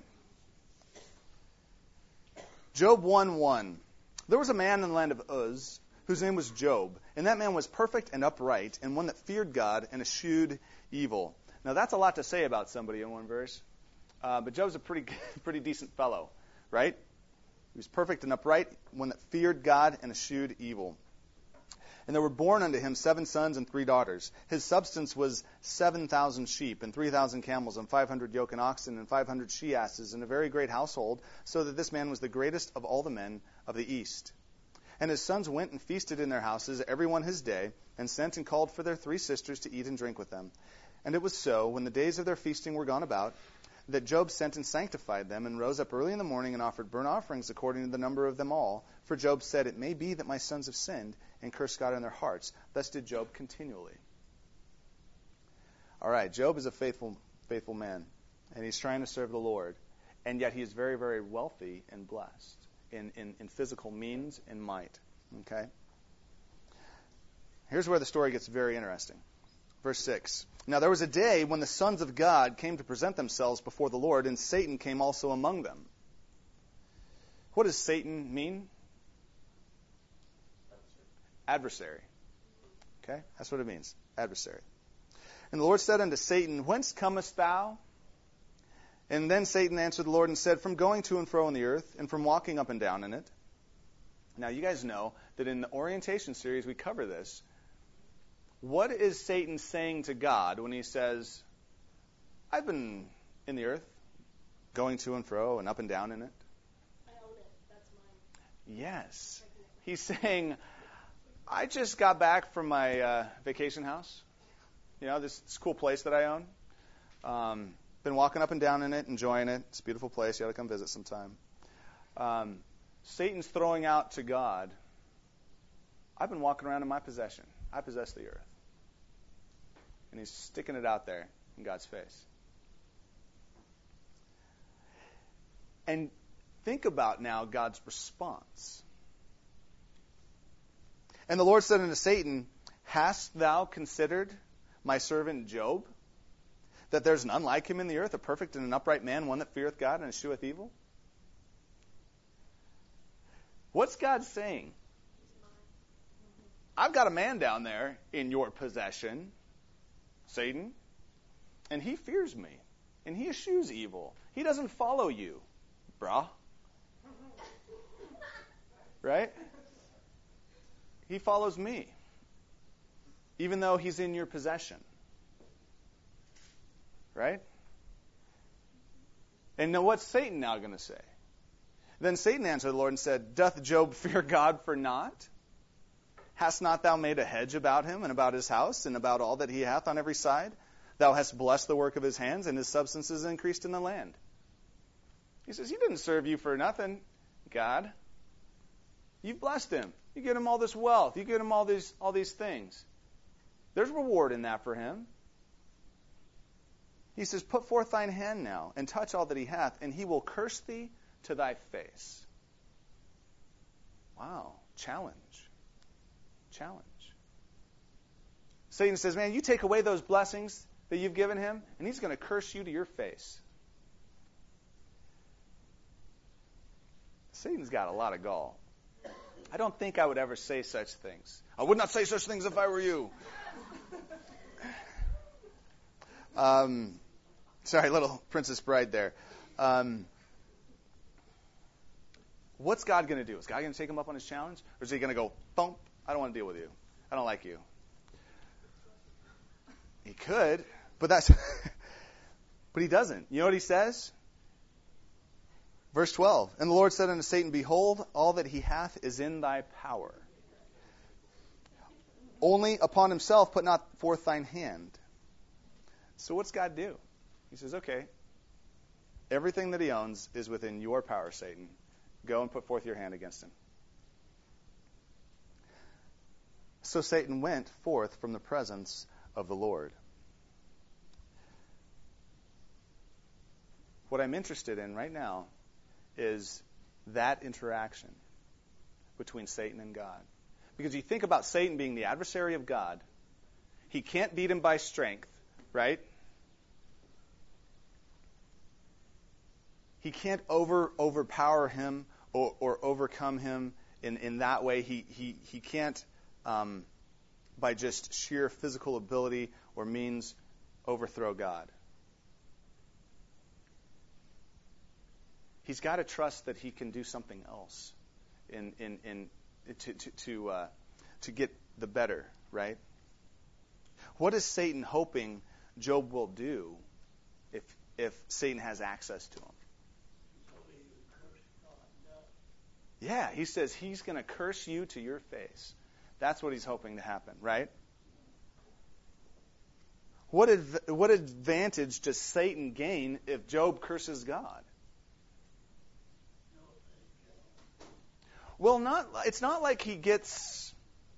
Job one one. There was a man in the land of Uz whose name was Job, and that man was perfect and upright, and one that feared God and eschewed evil. Now that's a lot to say about somebody in one verse, uh, but Job's a pretty pretty decent fellow, right? He was perfect and upright, one that feared God and eschewed evil. And there were born unto him seven sons and three daughters. His substance was seven thousand sheep, and three thousand camels, and five hundred yoke and oxen, and five hundred she-asses, and a very great household, so that this man was the greatest of all the men of the east. And his sons went and feasted in their houses, every one his day, and sent and called for their three sisters to eat and drink with them. And it was so, when the days of their feasting were gone about, that Job sent and sanctified them, and rose up early in the morning and offered burnt offerings according to the number of them all. For Job said, It may be that my sons have sinned, and cursed God in their hearts. Thus did Job continually. All right, Job is a faithful, faithful man, and he's trying to serve the Lord. And yet he is very, very wealthy and blessed in, in, in physical means and might. Okay? Here's where the story gets very interesting. Verse six. Now there was a day when the sons of God came to present themselves before the Lord, and Satan came also among them. What does Satan mean? Adversary. Okay? That's what it means. Adversary. And the Lord said unto Satan, Whence comest thou? And then Satan answered the Lord and said, From going to and fro in the earth, and from walking up and down in it. Now you guys know that in the orientation series we cover this. What is Satan saying to God when he says, I've been in the earth, going to and fro and up and down in it? I own it. That's mine. Yes. He's saying, I just got back from my uh, vacation house. You know, this, this cool place that I own. Um, been walking up and down in it, enjoying it. It's a beautiful place. You ought to come visit sometime. Um, Satan's throwing out to God, I've been walking around in my possession. I possess the earth. And he's sticking it out there in God's face. And think about now God's response. And the Lord said unto Satan, Hast thou considered my servant Job, that there's none like him in the earth, a perfect and an upright man, one that feareth God and escheweth evil? What's God saying? I've got a man down there in your possession, Satan, and he fears me, and he eschews evil. He doesn't follow you, brah. Right? He follows me, even though he's in your possession. Right? And now what's Satan now going to say? Then Satan answered the Lord and said, Doth Job fear God for naught? Hast not thou made a hedge about him and about his house and about all that he hath on every side? Thou hast blessed the work of his hands, and his substance is increased in the land. He says, he didn't serve you for nothing, God. You've blessed him. You give him all this wealth. You give him all these all these things. There's reward in that for him. He says, Put forth thine hand now, and touch all that he hath, and he will curse thee to thy face. Wow. Challenge. Challenge. Satan says, man, you take away those blessings that you've given him, and he's going to curse you to your face. Satan's got a lot of gall. I don't think I would ever say such things. I would not say such things if I were you. um, sorry, little Princess Bride there. Um, what's God going to do? Is God going to take him up on his challenge? Or is he going to go, thump, I don't want to deal with you. I don't like you. He could, but that's but he doesn't. You know what he says? Verse twelve. And the Lord said unto Satan, Behold, all that he hath is in thy power. Only upon himself put not forth thine hand. So what's God do? He says, okay, everything that he owns is within your power, Satan. Go and put forth your hand against him. So Satan went forth from the presence of the Lord. What I'm interested in right now is that interaction between Satan and God. Because you think about Satan being the adversary of God, He can't beat him by strength, right? He can't over overpower him or, or overcome him in, in that way. He he he can't um, by just sheer physical ability or means overthrow God. He's got to trust that he can do something else in in, in to to to, uh, to get the better, right? What is Satan hoping Job will do if if Satan has access to him? Yeah, he says he's going to curse you to your face. That's what he's hoping to happen, right? What adv- what advantage does Satan gain if Job curses God? Well, not it's not like he gets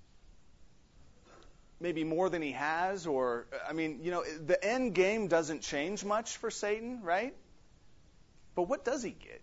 maybe more than he has, or I mean, you know, the end game doesn't change much for Satan, right? But what does he get?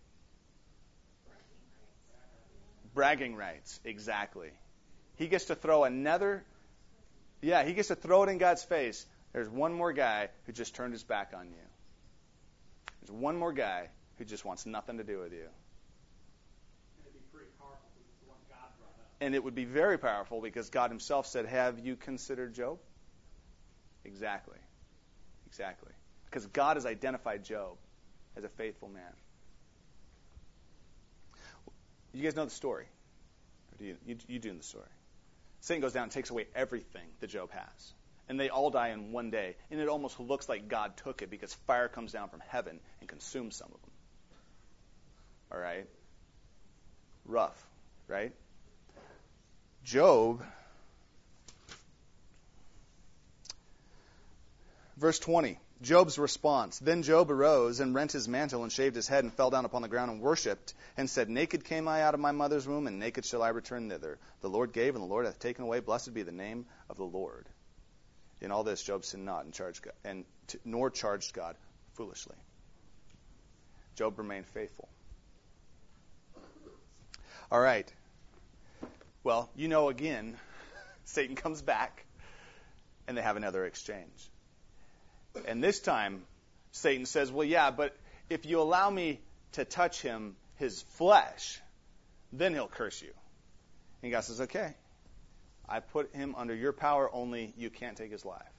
Bragging rights, exactly. He gets to throw another, yeah, he gets to throw it in God's face. There's one more guy who just turned his back on you. There's one more guy who just wants nothing to do with you. It'd be pretty powerful because it's the one God brought up. And it would be very powerful because God himself said, have you considered Job? Exactly. Exactly. Because God has identified Job as a faithful man. You guys know the story. Or do you, you, you do in the story. Satan goes down and takes away everything that Job has. And they all die in one day. And it almost looks like God took it because fire comes down from heaven and consumes some of them. All right? Rough, right? Job, verse twenty. Job's response. Then Job arose and rent his mantle and shaved his head and fell down upon the ground and worshipped and said, naked came I out of my mother's womb, and naked shall I return thither. The Lord gave, and the Lord hath taken away. Blessed be the name of the Lord. In all this Job sinned not and charged God, and t- nor charged God foolishly. Job remained faithful. All right. Well, you know again, Satan comes back, and they have another exchange. And this time, Satan says, well, yeah, but if you allow me to touch him, his flesh, then he'll curse you. And God says, okay, I put him under your power, only you can't take his life.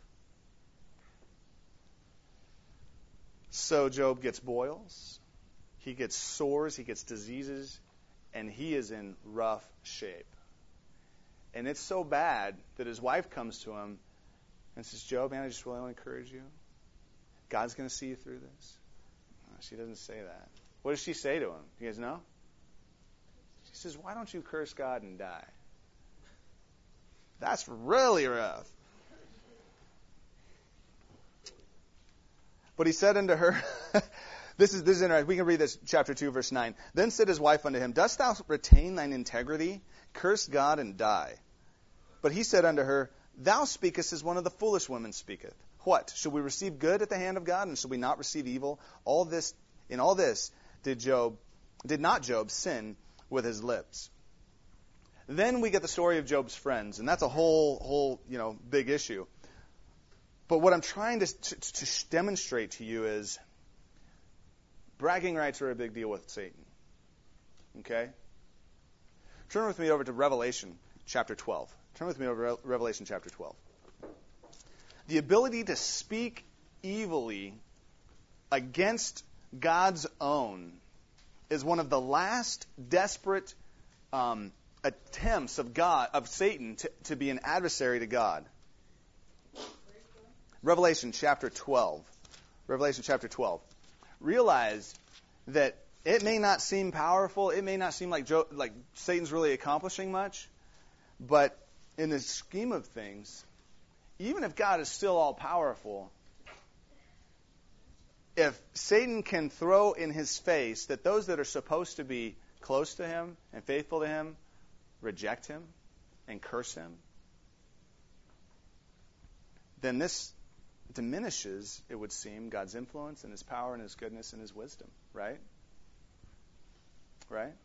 So Job gets boils, he gets sores, he gets diseases, and he is in rough shape. And it's so bad that his wife comes to him and says, Job, man, I just really want to encourage you. God's going to see you through this. No, she doesn't say that. What does she say to him? You guys know? She says, why don't you curse God and die? That's really rough. But he said unto her, this is this is interesting. We can read this, chapter two, verse nine. Then said his wife unto him, dost thou retain thine integrity? Curse God and die. But he said unto her, thou speakest as one of the foolish women speaketh. What? Should we receive good at the hand of God, and should we not receive evil? All this, in all this, did Job, did not Job sin with his lips? Then we get the story of Job's friends, and that's a whole, whole, you know, big issue. But what I'm trying to, to, to demonstrate to you is bragging rights are a big deal with Satan. Okay? Turn with me over to Revelation chapter twelve. Turn with me over to Revelation chapter twelve. The ability to speak evilly against God's own is one of the last desperate um, attempts of God, of Satan, to, to be an adversary to God. Revelation chapter twelve. Revelation chapter twelve. Realize that it may not seem powerful. It may not seem like Job, like Satan's really accomplishing much, but in the scheme of things, even if God is still all powerful, if Satan can throw in his face that those that are supposed to be close to him and faithful to him reject him and curse him, then this diminishes, it would seem, God's influence and his power and his goodness and his wisdom, right? Right?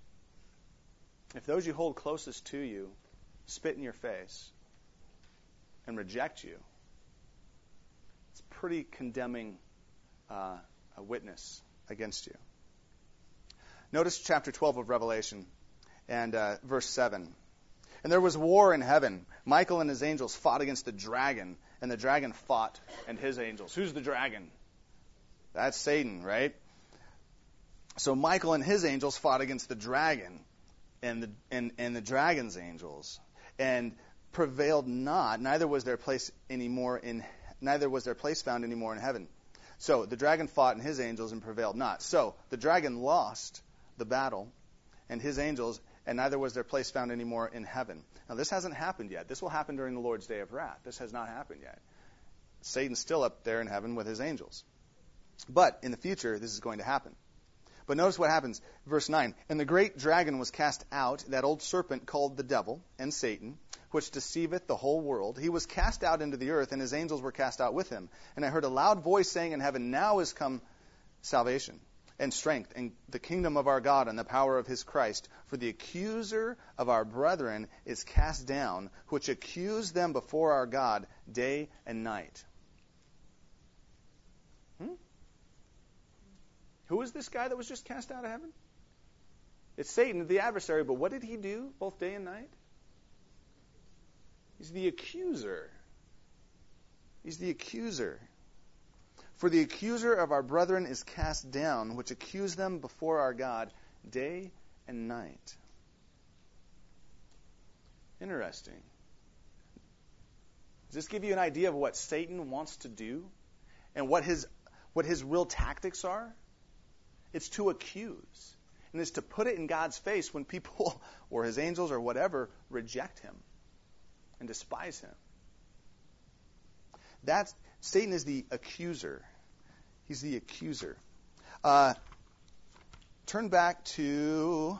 If those you hold closest to you spit in your face, and reject you, it's pretty condemning uh, a witness against you. Notice chapter twelve of Revelation and uh, verse seven. And there was war in heaven. Michael and his angels fought against the dragon, and the dragon fought and his angels. Who's the dragon? That's Satan, right? So Michael and his angels fought against the dragon and the and, and the dragon's angels, and prevailed not. Neither was their place anymore in neither was their place found anymore in heaven. So the dragon fought and his angels and prevailed not. So the dragon lost the battle and his angels, and neither was their place found anymore in heaven. Now this hasn't happened yet. This will happen during the Lord's day of wrath. This has not happened yet. Satan's still up there in heaven with his angels. But in the future, this is going to happen. But notice what happens. Verse nine. And the great dragon was cast out, that old serpent called the devil and Satan, which deceiveth the whole world. He was cast out into the earth, and his angels were cast out with him. And I heard a loud voice saying in heaven, Now is come salvation and strength and the kingdom of our God and the power of his Christ. For the accuser of our brethren is cast down, which accused them before our God day and night. Hmm? Who is this guy that was just cast out of heaven? It's Satan, the adversary, but what did he do both day and night? He's the accuser. He's the accuser. For the accuser of our brethren is cast down, which accused them before our God day and night. Interesting. Does this give you an idea of what Satan wants to do and what his what his real tactics are? It's to accuse. And it's to put it in God's face when people, or his angels or whatever, reject him and despise him. That's Satan is the accuser. He's the accuser. Uh, turn back to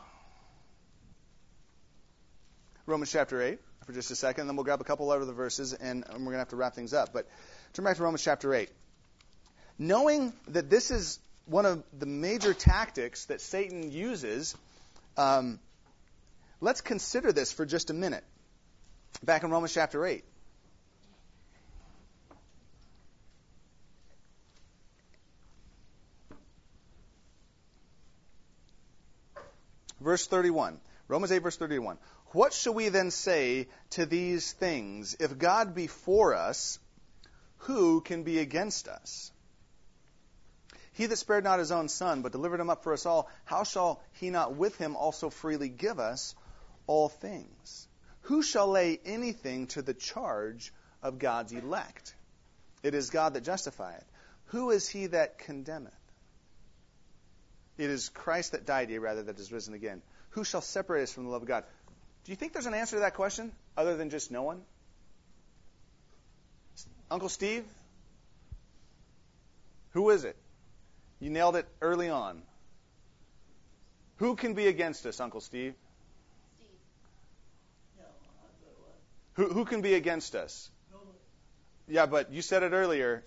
Romans chapter eight for just a second, and then we'll grab a couple other verses, and we're going to have to wrap things up. But turn back to Romans chapter eight. Knowing that this is one of the major tactics that Satan uses, um, let's consider this for just a minute. Back in Romans chapter eight. Verse thirty-one. Romans eight, verse thirty-one. What shall we then say to these things? If God be for us, who can be against us? He that spared not his own son, but delivered him up for us all, how shall he not with him also freely give us all things? Who shall lay anything to the charge of God's elect? It is God that justifieth. Who is he that condemneth? It is Christ that died, yea, rather, that is risen again. Who shall separate us from the love of God? Do you think there's an answer to that question other than just no one? Uncle Steve? Who is it? You nailed it early on. Who can be against us, Uncle Steve? Who, who can be against us? Yeah, but you said it earlier.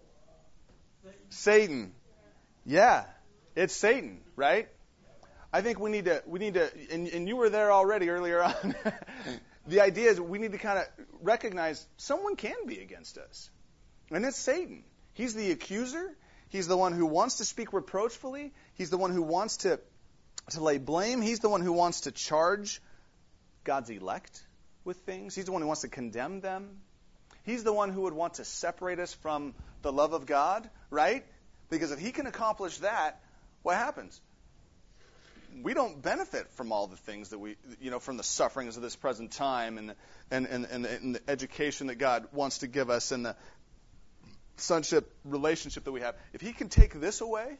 Satan. Yeah, it's Satan, right? I think we need to, we need to, and, and you were there already earlier on. The idea is we need to kind of recognize someone can be against us. And it's Satan. He's the accuser. He's the one who wants to speak reproachfully. He's the one who wants to, to lay blame. He's the one who wants to charge God's elect with things. He's the one who wants to condemn them. He's the one who would want to separate us from the love of God, right? Because if he can accomplish that, what happens? We don't benefit from all the things that we, you know, from the sufferings of this present time and, and, and, and, and the education that God wants to give us and the sonship relationship that we have. If he can take this away,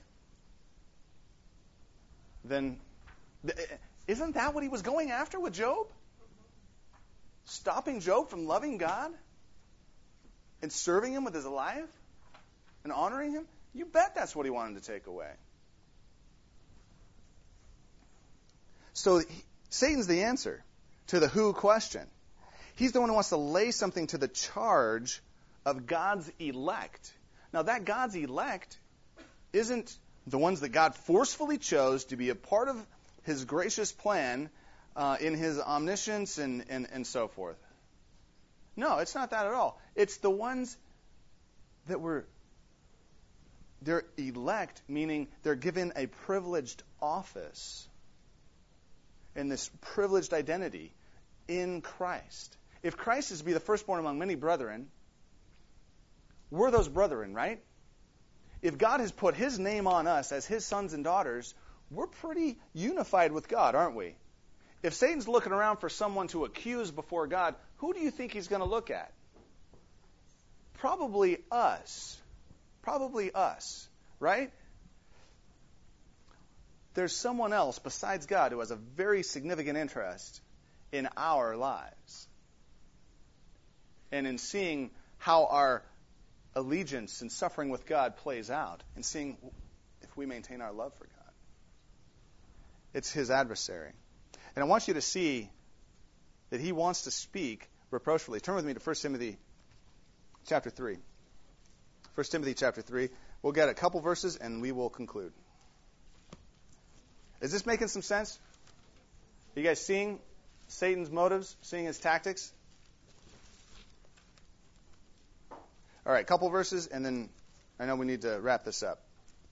then isn't that what he was going after with Job? Stopping Job from loving God and serving him with his life and honoring him? You bet that's what he wanted to take away. So he, Satan's the answer to the who question. He's the one who wants to lay something to the charge of God's elect. Now that God's elect isn't the ones that God forcefully chose to be a part of his gracious plan uh, in his omniscience and, and, and so forth. No, it's not that at all. It's the ones that were, they're elect, meaning they're given a privileged office and this privileged identity in Christ. If Christ is to be the firstborn among many brethren, we're those brethren, right? If God has put his name on us as his sons and daughters, we're pretty unified with God, aren't we? If Satan's looking around for someone to accuse before God, who do you think he's going to look at? Probably us. Probably us, right? There's someone else besides God who has a very significant interest in our lives and in seeing how our allegiance and suffering with God plays out and seeing if we maintain our love for God. It's his adversary. And I want you to see that he wants to speak reproachfully. Turn with me to First Timothy chapter three. First Timothy chapter three. We'll get a couple verses and we will conclude. Is this making some sense? Are you guys seeing Satan's motives, seeing his tactics? All right, couple verses, and then I know we need to wrap this up.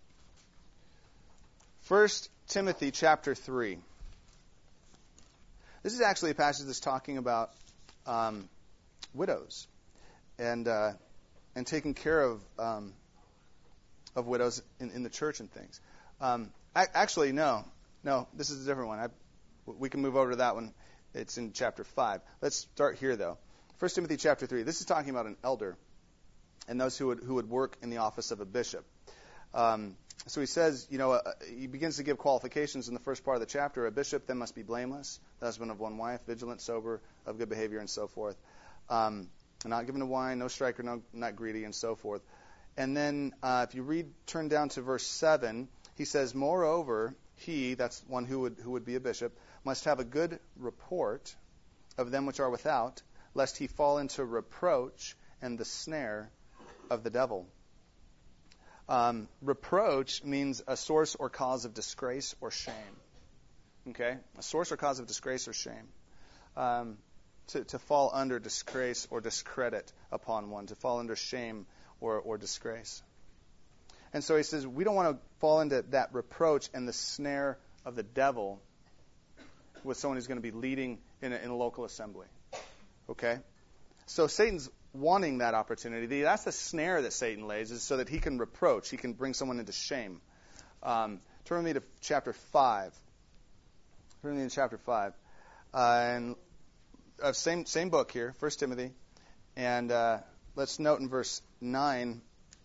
First Timothy chapter three. This is actually a passage that's talking about um, widows and uh, and taking care of um, of widows in, in the church and things. Um, I, actually, no, no, this is a different one. I, we can move over to that one. It's in chapter five. Let's start here, though. First Timothy chapter three. This is talking about an elder and those who would who would work in the office of a bishop. Um, so he says, you know, uh, he begins to give qualifications in the first part of the chapter. A bishop then must be blameless, the husband of one wife, vigilant, sober, of good behavior, and so forth. Um, not given to wine, no striker, no, not greedy, and so forth. And then uh, if you read, turn down to verse seven, he says, moreover, he, that's one who would who would be a bishop, must have a good report of them which are without, lest he fall into reproach and the snare of the devil. Um, reproach means a source or cause of disgrace or shame. Okay? A source or cause of disgrace or shame. Um, to, to fall under disgrace or discredit upon one, to fall under shame or, or disgrace. And so he says, we don't want to fall into that reproach and the snare of the devil with someone who's going to be leading in a, in a local assembly. Okay? So Satan's wanting that opportunity. That's the snare that Satan lays, is so that he can reproach, he can bring someone into shame. Um, turn with me to chapter five. Turn with me to chapter five. Uh, and uh, same same book here, First Timothy. And uh, let's note in verse nine,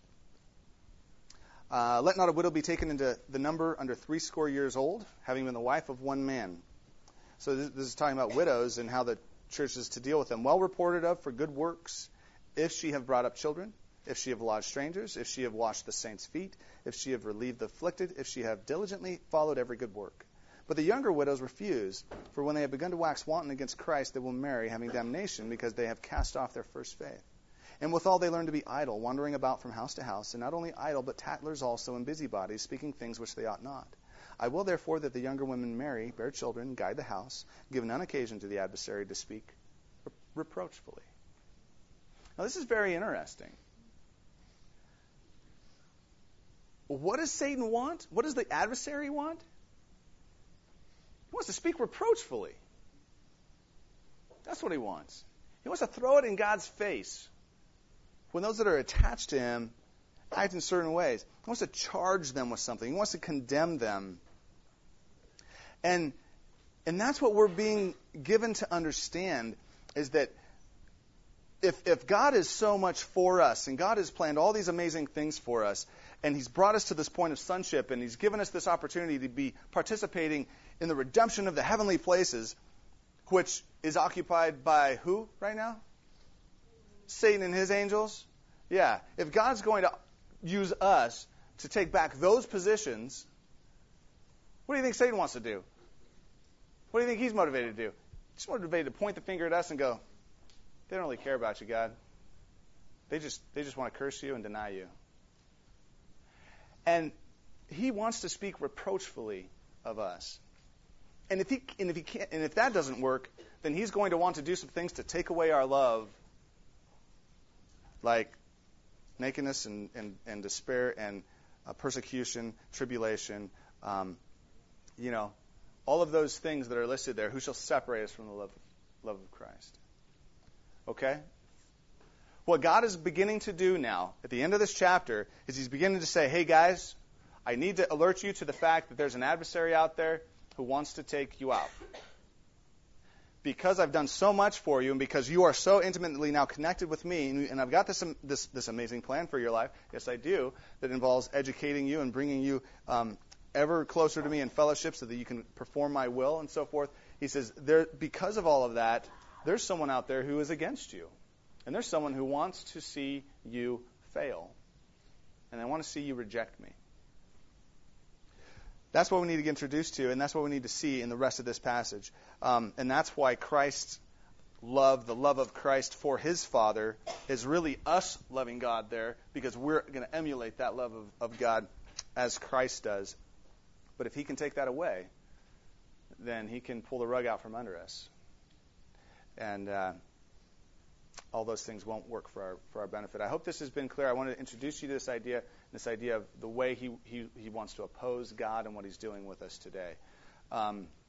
uh, let not a widow be taken into the number under threescore years old, having been the wife of one man. So this, this is talking about widows and how the church is to deal with them. Well reported of for good works, if she have brought up children, if she have lodged strangers, if she have washed the saints' feet, if she have relieved the afflicted, if she have diligently followed every good work. But the younger widows refuse, for when they have begun to wax wanton against Christ, they will marry, having damnation, because they have cast off their first faith. And withal they learn to be idle, wandering about from house to house, and not only idle, but tattlers also and busybodies, speaking things which they ought not. I will therefore that the younger women marry, bear children, guide the house, give none occasion to the adversary to speak re- reproachfully. Now this is very interesting. What does Satan want? What does the adversary want? He wants to speak reproachfully. That's what he wants. He wants to throw it in God's face when those that are attached to him act in certain ways. He wants to charge them with something. He wants to condemn them. And and that's what we're being given to understand, is that if if God is so much for us, and God has planned all these amazing things for us, and he's brought us to this point of sonship, and he's given us this opportunity to be participating in the redemption of the heavenly places, which is occupied by who right now? Satan and his angels? Yeah. If God's going to use us to take back those positions, what do you think Satan wants to do? What do you think he's motivated to do? He's motivated to point the finger at us and go, they don't really care about you, God. They just they just want to curse you and deny you. And he wants to speak reproachfully of us. And if he and if he can't and if that doesn't work, then he's going to want to do some things to take away our love like nakedness and, and, and despair and uh, persecution, tribulation, um, you know, all of those things that are listed there. Who shall separate us from the love of, love of Christ? Okay? What God is beginning to do now, at the end of this chapter, is he's beginning to say, hey guys, I need to alert you to the fact that there's an adversary out there who wants to take you out. Because I've done so much for you, and because you are so intimately now connected with me, and, and I've got this, um, this this amazing plan for your life, yes I do, that involves educating you and bringing you um, ever closer to me in fellowship so that you can perform my will and so forth. He says, there, because of all of that, there's someone out there who is against you. And there's someone who wants to see you fail. And they want to see you reject me. That's what we need to get introduced to, and that's what we need to see in the rest of this passage. Um, and that's why Christ's love, the love of Christ for his Father, is really us loving God there, because we're going to emulate that love of, of God as Christ does. But if he can take that away, then he can pull the rug out from under us. And uh, all those things won't work for our for our benefit. I hope this has been clear. I want to introduce you to this idea, this idea of the way he he, he wants to oppose God and what he's doing with us today. Um,